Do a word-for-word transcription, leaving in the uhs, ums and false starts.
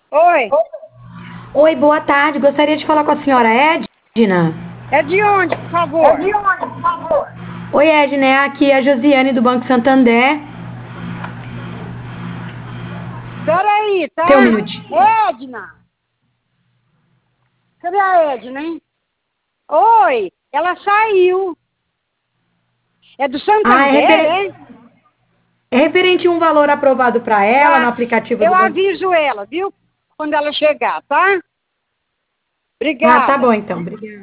Oi, Oi, boa tarde. Gostaria de falar com a senhora Edna. é de onde, por favor? Oi, Edna, é aqui a Josiane do Banco Santander. Peraí, Tem um tá? minutinho. Edna! Cadê a Edna, hein? Oi, ela saiu. É do Ah, é, Santander, referen- é? é referente a um valor aprovado para ela no Tá. aplicativo Eu do Banco. aviso ela, viu? Quando ela chegar, tá? Ah, tá Obrigada. bom então. Obrigada.